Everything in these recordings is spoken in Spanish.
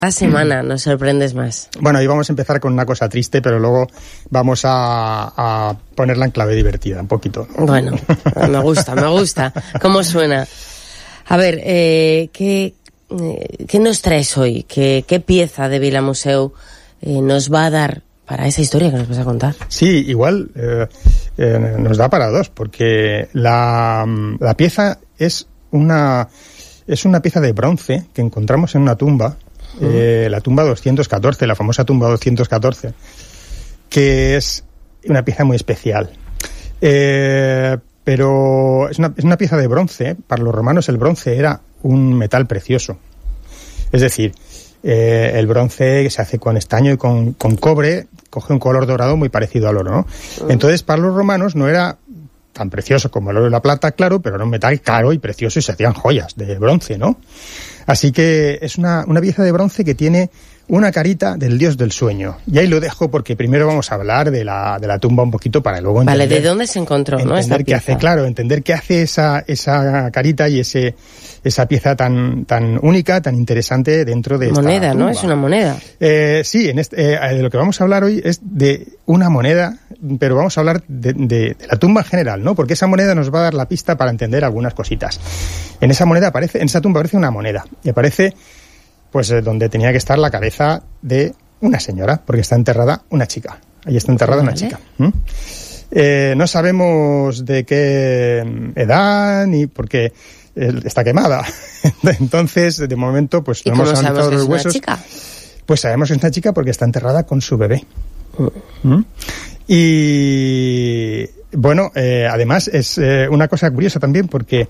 Cada semana nos sorprendes más. Bueno, hoy vamos a empezar con una cosa triste, pero luego vamos a ponerla en clave divertida, un poquito. Bueno, me gusta. ¿Cómo suena? A ver, ¿qué nos traes hoy? ¿Qué pieza de Vilamuseu nos va a dar para esa historia que nos vas a contar? Sí, igual nos da para dos, porque la pieza es una pieza de bronce que encontramos en una tumba. La tumba 214, la famosa tumba 214, que es una pieza muy especial. Pero es una pieza de bronce. Para los romanos el bronce era un metal precioso. Es decir, el bronce se hace con estaño y con cobre, coge un color dorado muy parecido al oro, ¿no? Entonces, para los romanos no era tan precioso como el oro y la plata, claro, pero era un metal caro y precioso y se hacían joyas de bronce, ¿no? Así que es una pieza de bronce que tiene una carita del dios del sueño. Y ahí lo dejo porque primero vamos a hablar de la tumba un poquito para luego entender... Vale, ¿de dónde se encontró, no, esta pieza? Entender qué hace esa carita y esa pieza tan única, tan interesante dentro de esta moneda, tumba. ¿no? Es una moneda. Sí, de lo que vamos a hablar hoy es de una moneda, pero vamos a hablar de la tumba en general, ¿no? Porque esa moneda nos va a dar la pista para entender algunas cositas. En esa tumba aparece una moneda y aparece pues donde tenía que estar la cabeza de una señora, porque está enterrada una chica. Ahí está enterrada una chica. No sabemos de qué edad ni porque está quemada. Entonces, de momento, pues no hemos analizado los huesos. ¿Chica? Pues sabemos que es una chica porque está enterrada con su bebé. Y bueno, además es una cosa curiosa también porque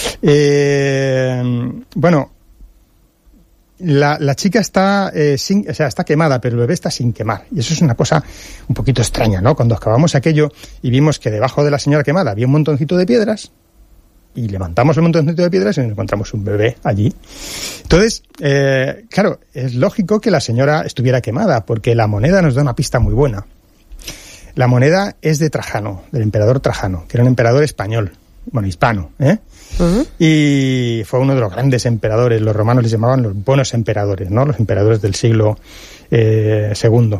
la chica está está quemada, pero el bebé está sin quemar. Y eso es una cosa un poquito extraña, ¿no? Cuando acabamos aquello y vimos que debajo de la señora quemada había un montoncito de piedras, y levantamos el montoncito de piedras y nos encontramos un bebé allí. Entonces, claro, es lógico que la señora estuviera quemada, porque la moneda nos da una pista muy buena. La moneda es de Trajano, del emperador Trajano, que era un emperador español, bueno, hispano, y fue uno de los grandes emperadores. Los romanos les llamaban los buenos emperadores, ¿no? Los emperadores del siglo II.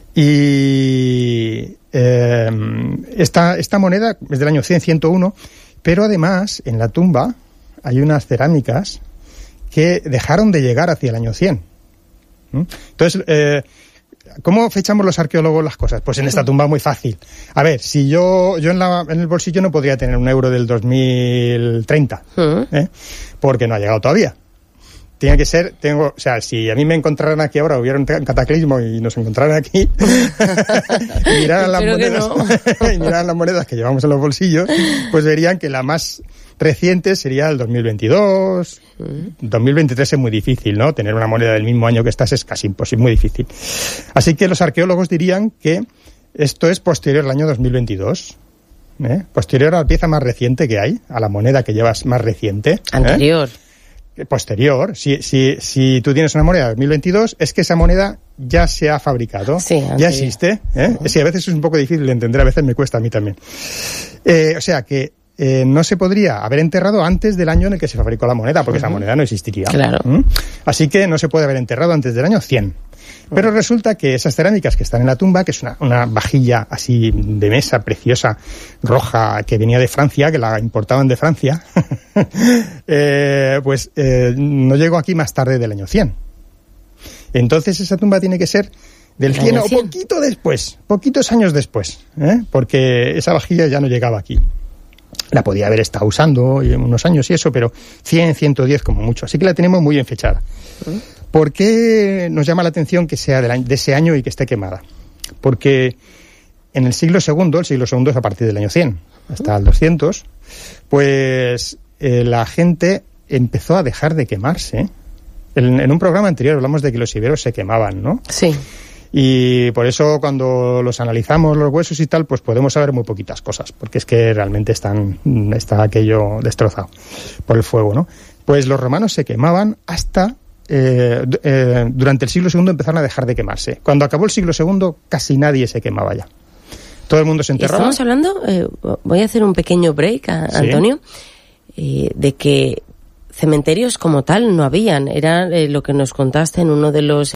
Y esta moneda es del año 100-101, pero además en la tumba hay unas cerámicas que dejaron de llegar hacia el año 100. Entonces, ¿cómo fechamos los arqueólogos las cosas? Pues en esta tumba muy fácil. A ver, si yo en el bolsillo no podría tener un euro del 2030, porque no ha llegado todavía. Tiene que ser, si a mí me encontraran aquí ahora, hubiera un cataclismo y nos encontraran aquí, y miraran las monedas que llevamos en los bolsillos, pues verían que la más reciente sería el 2022. 2023 es muy difícil, ¿no? Tener una moneda del mismo año que estas es casi imposible, muy difícil. Así que los arqueólogos dirían que esto es posterior al año 2022. Posterior a la pieza más reciente que hay, a la moneda que llevas más reciente. Anterior. Posterior. Si tú tienes una moneda de 2022, es que esa moneda ya se ha fabricado, ya existe. Sí, a veces es un poco difícil de entender, a veces me cuesta a mí también. O sea que no se podría haber enterrado antes del año en el que se fabricó la moneda, porque esa moneda no existiría. Claro. Así que no se puede haber enterrado antes del año 100. Pero resulta que esas cerámicas que están en la tumba, que es una vajilla así de mesa preciosa, roja, que venía de Francia, que la importaban de Francia, no llegó aquí más tarde del año 100. Entonces esa tumba tiene que ser del 100 o poquito después, poquitos años después, porque esa vajilla ya no llegaba aquí. La podía haber estado usando unos años y eso, pero 100, 110 como mucho. Así que la tenemos muy bien fechada. ¿Por qué nos llama la atención que sea de ese año y que esté quemada? Porque en el siglo II es a partir del año 100 hasta el 200, pues la gente empezó a dejar de quemarse. En un programa anterior hablamos de que los iberos se quemaban, ¿no? Sí. Y por eso cuando los analizamos los huesos y tal, pues podemos saber muy poquitas cosas, porque es que realmente está aquello destrozado por el fuego, ¿no? Pues los romanos se quemaban hasta durante el siglo II empezaron a dejar de quemarse. Cuando acabó el siglo II casi nadie se quemaba ya. Todo el mundo se enterraba. Estamos hablando, voy a hacer un pequeño break, Antonio, de que cementerios como tal no habían. Era lo que nos contaste en uno de los